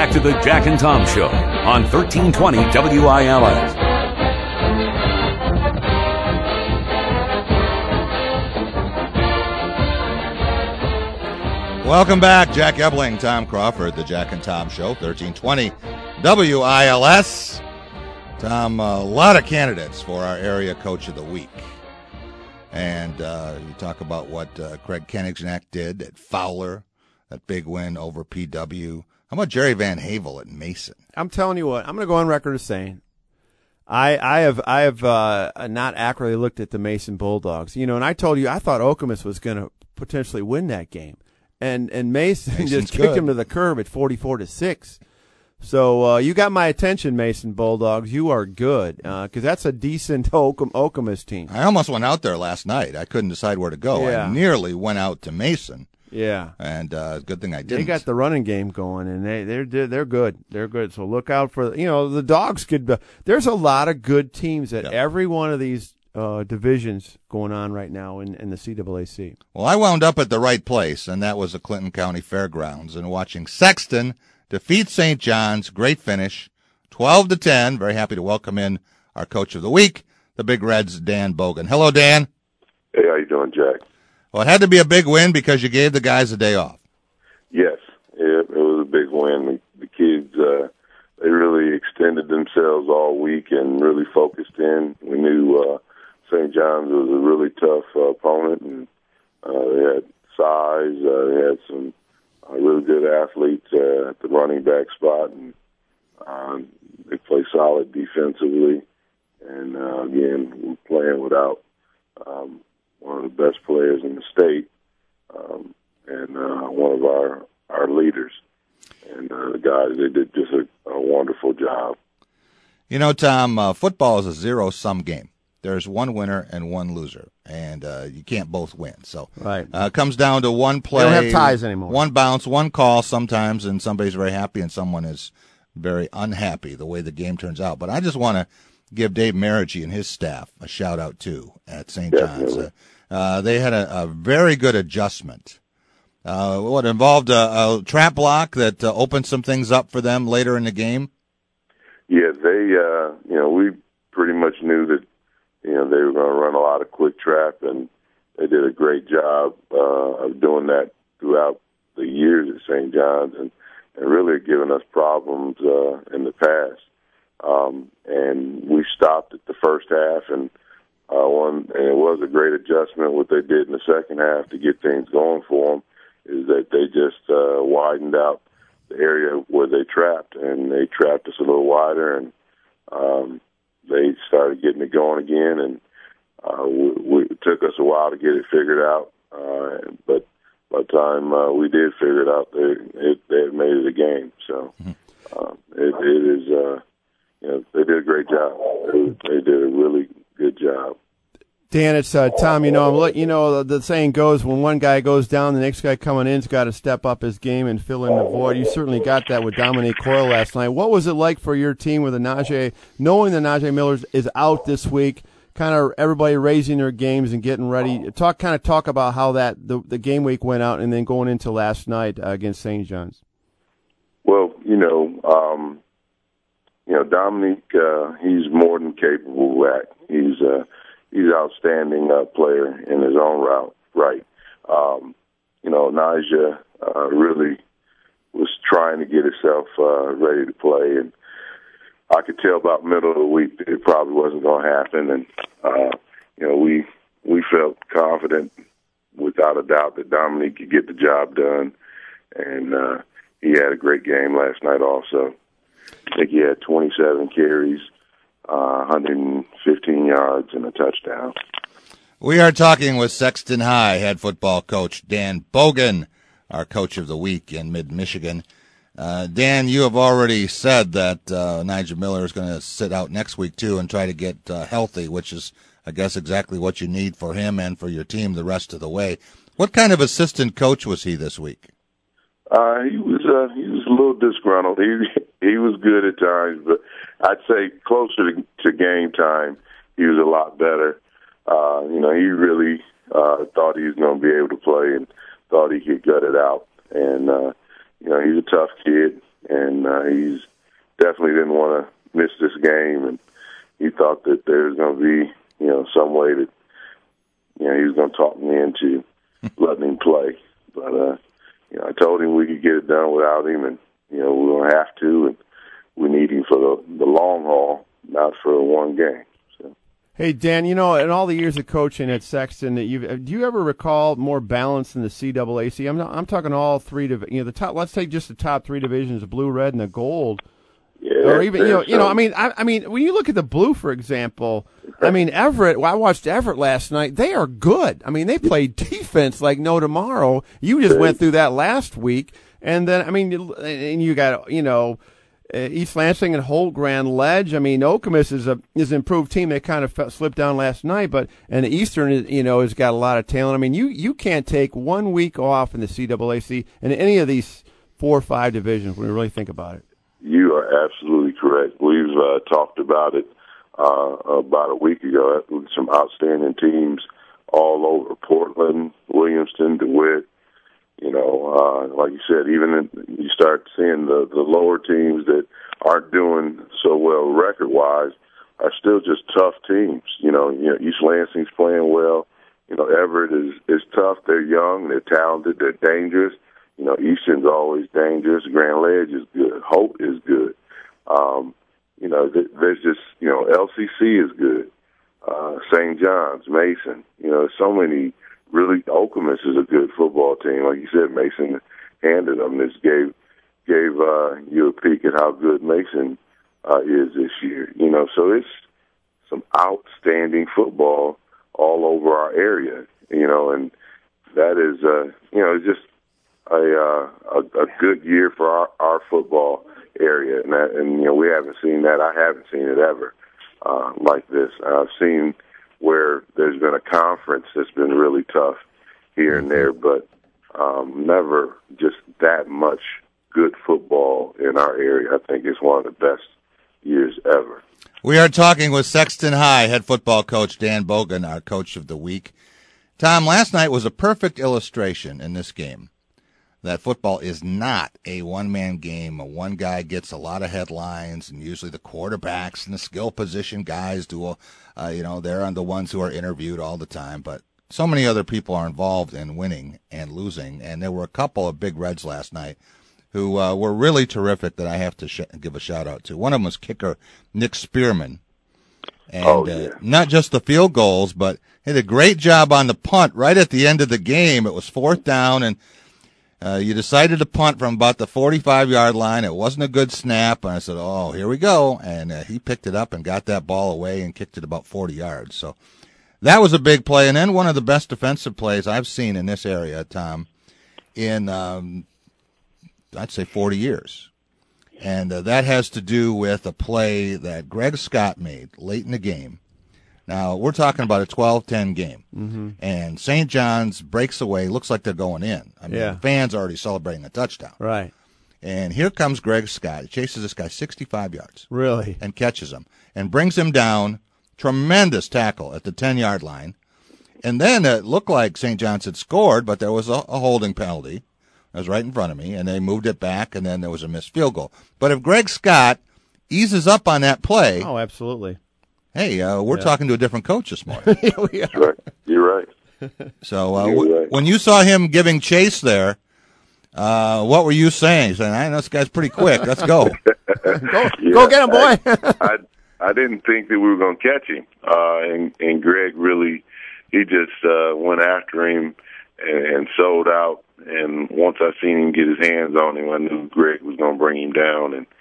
back to the Jack and Tom Show on 1320 WILS. Welcome back. Jack Ebling, Tom Crawford, the Jack and Tom Show, 1320 WILS. Tom, a lot of candidates for our area coach of the week. And you talk about what Craig Kenignack did at Fowler, that big win over PW. How about Jerry Van Havel at Mason? I'm telling you what, I'm going to go on record as saying I have not accurately looked at the Mason Bulldogs. You know, and I told you I thought Okemos was going to potentially win that game. And Mason just kicked him to the curb at 44-6. So you got my attention, Mason Bulldogs. You are good because that's a decent Okemos team. I almost went out there last night. I couldn't decide where to go. Yeah. I nearly went out to Mason. Yeah, and good thing I didn't. They got the running game going, and they're good. They're good. So look out for the Dogs. There's a lot of good teams at every one of these divisions going on right now in the CAAC. Well, I wound up at the right place, and that was the Clinton County Fairgrounds, and watching Sexton defeat St. John's. Great finish, 12-10. Very happy to welcome in our coach of the week, the Big Reds, Dan Bogan. Hello, Dan. Hey, how you doing, Jack? Well, it had to be a big win because you gave the guys a day off. Yes, it was a big win. The kids, they really extended themselves all week and really focused in. We knew St. John's was a really tough opponent, and they had size. They had some really good athletes at the running back spot, and they play solid defensively. And again, we're playing without one of the best players in the state, and one of our leaders. And the guys, they did just a wonderful job. You know, Tom, football is a zero-sum game. There's one winner and one loser, and you can't both win. So it comes down to one play. They don't have ties anymore. One bounce, one call sometimes, and somebody's very happy and someone is very unhappy the way the game turns out. But I just want to give Dave Marici and his staff a shout-out, too, at St. John's. They had a very good adjustment. What involved a trap block that opened some things up for them later in the game? Yeah, we pretty much knew that, they were going to run a lot of quick trap, and they did a great job of doing that throughout the years at St. John's and really giving us problems in the past. And we stopped at the first half, and it was a great adjustment. What they did in the second half to get things going for them is that they just widened out the area where they trapped, and they trapped us a little wider, and they started getting it going again, and it took us a while to get it figured out. But by the time we did figure it out, they had made it a game. So it is, they did a great job. They did a really good job. Dan, it's Tom. The saying goes, when one guy goes down, the next guy coming in's got to step up his game and fill in the void. You certainly got that with Dominique Coyle last night. What was it like for your team with knowing that Najee Miller is out this week, kind of everybody raising their games and getting ready? Talk about how the game week went out and then going into last night against St. John's. Well, Dominique, he's more than capable of that. He's an outstanding player in his own right. Najee really was trying to get himself ready to play, and I could tell about middle of the week that it probably wasn't going to happen. And we felt confident, without a doubt, that Dominique could get the job done, and he had a great game last night also. I think he had 27 carries, 115 yards, and a touchdown. We are talking with Sexton High head football coach Dan Bogan, our coach of the week in mid-Michigan. Dan, you have already said that Najee Miller is going to sit out next week, too, and try to get healthy, which is, I guess, exactly what you need for him and for your team the rest of the way. What kind of assistant coach was he this week? He was a little disgruntled. He was good at times, but I'd say closer to game time, he was a lot better. He really thought he was going to be able to play and thought he could gut it out. And he's a tough kid. and he's definitely didn't want to miss this game, and he thought that there's going to be, some way that, he was going to talk me into letting him play. But, I told him we could get it done without him, and, we don't have to, and we need him for the long haul, not for one game. So. Hey, Dan, in all the years of coaching at Sexton, do you ever recall more balance in the CAAC? I'm talking all three, the top. Let's take just the top three divisions: the blue, red, and the gold. Yeah, or even I mean, when you look at the blue, for example, I mean Everett. Well, I watched Everett last night. They are good. I mean, they play defense like no tomorrow. You just went through that last week, and then and you got East Lansing and Holt, Grand Ledge. I mean, Okemos is an improved team. They kind of slipped down last night, and the Eastern, has got a lot of talent. I mean, you can't take 1 week off in the CAAC in any of these 4 or 5 divisions when you really think about it. You are absolutely correct. We've talked about it about a week ago. Some outstanding teams all over Portland, Williamston, DeWitt. Like you said, even you start seeing the lower teams that aren't doing so well record-wise are still just tough teams. East Lansing's playing well. Everett is tough. They're young. They're talented. They're dangerous. Eastern's always dangerous. Grand Ledge is good. Hope is good. There's just, LCC is good. St. John's, Mason. So many really. Okemos is a good football team. Like you said, Mason handed them. This gave you a peek at how good Mason is this year. So it's some outstanding football all over our area. And that is, it's just a good year for our football area, and we haven't seen that. I haven't seen it ever like this. I've seen where there's been a conference that's been really tough here and there, but never just that much good football in our area. I think it's one of the best years ever. We are talking with Sexton High head football coach Dan Bogan, our coach of the week. Tom, last night was a perfect illustration in this game that football is not a one-man game. One guy gets a lot of headlines, and usually the quarterbacks and the skill position guys do, they're the ones who are interviewed all the time. But so many other people are involved in winning and losing, and there were a couple of big Reds last night who were really terrific that I have to give a shout-out to. One of them was kicker Nick Spearman. And not just the field goals, but he did a great job on the punt right at the end of the game. It was 4th down, and you decided to punt from about the 45-yard line. It wasn't a good snap. And I said, here we go. And he picked it up and got that ball away and kicked it about 40 yards. So that was a big play. And then one of the best defensive plays I've seen in this area, Tom, in, I'd say 40 years. And that has to do with a play that Greg Scott made late in the game. Now, we're talking about a 12-10 game, and St. John's breaks away, looks like they're going in. I mean, the fans are already celebrating a touchdown. Right. And here comes Greg Scott. He chases this guy 65 yards. Really? And catches him and brings him down. Tremendous tackle at the 10-yard line. And then it looked like St. John's had scored, but there was a holding penalty. It was right in front of me, and they moved it back, and then there was a missed field goal. But if Greg Scott eases up on that play... Oh, absolutely. Hey, we're talking to a different coach this morning. Yeah, we are. Right. You're right. So You're right. When you saw him giving chase there, what were you saying? Saying, I know this guy's pretty quick. Let's go. Go get him, boy. I didn't think that we were going to catch him. And Greg really, he just went after him and sold out. And once I seen him get his hands on him, I knew Greg was going to bring him down. And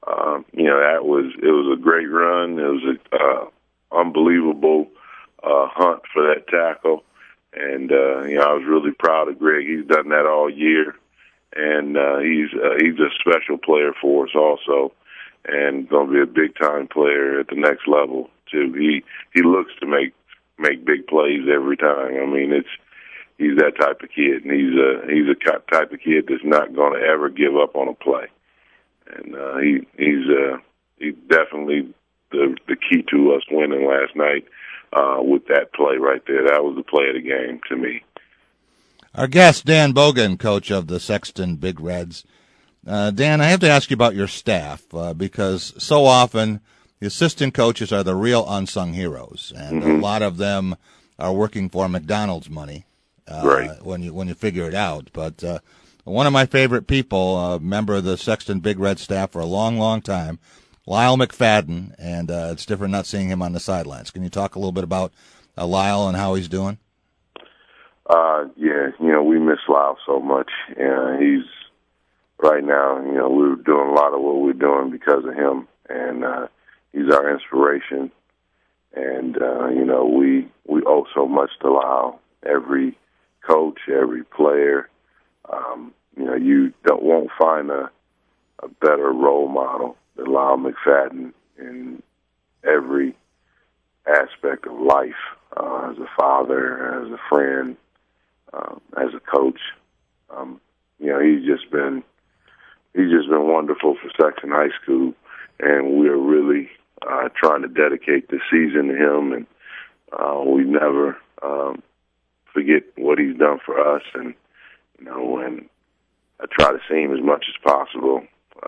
it was a great run. It was a unbelievable hunt for that tackle, and I was really proud of Greg. He's done that all year, and he's a special player for us also, and going to be a big time player at the next level too. He looks to make big plays every time. I mean, he's that type of kid, and he's a type of kid that's not going to ever give up on a play. And he's definitely the key to us winning last night with that play right there. That was the play of the game to me. Our guest, Dan Bogan, coach of the Sexton Big Reds. Dan, I have to ask you about your staff because so often the assistant coaches are the real unsung heroes, and a lot of them are working for McDonald's money when you figure it out. But one of my favorite people, a member of the Sexton Big Red staff for a long, long time, Lyle McFadden, and it's different not seeing him on the sidelines. Can you talk a little bit about Lyle and how he's doing? Yeah, we miss Lyle so much. He's right now, we're doing a lot of what we're doing because of him, and he's our inspiration. And, we owe so much to Lyle, every coach, every player. You won't find a better role model than Lyle McFadden in every aspect of life, as a father, as a friend, as a coach. He's just been wonderful for Sexton High School, and we're really trying to dedicate this season to him, and we never forget what he's done for us. And when I try to see him as much as possible,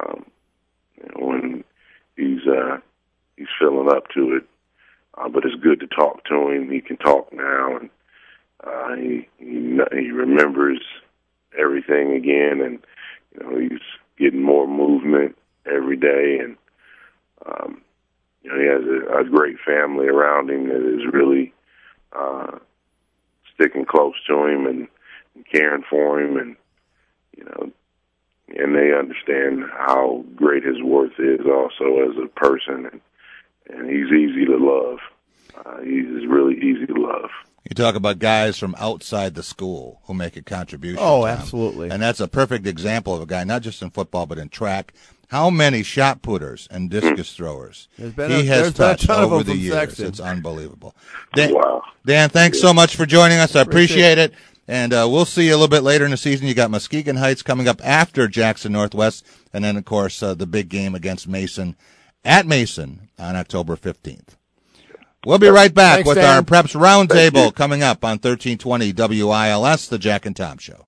when he's feeling up to it. But it's good to talk to him. He can talk now, and he remembers everything again, and he's getting more movement every day, and he has a great family around him that is really sticking close to him and caring for him, and and they understand how great his worth is also as a person, and he's easy to love. He's really easy to love. You talk about guys from outside the school who make a contribution. Oh, absolutely. And that's a perfect example of a guy, not just in football, but in track. How many shot putters and discus throwers he has touched over the years. Sexton. It's unbelievable. Dan, Wow. Dan, thanks so much for joining us. I appreciate it. And we'll see you a little bit later in the season. You got Muskegon Heights coming up after Jackson Northwest. And then, of course, the big game against Mason at Mason on October 15th. We'll be right back with Dan. our Preps Roundtable coming up on 1320 WILS, the Jack and Tom Show.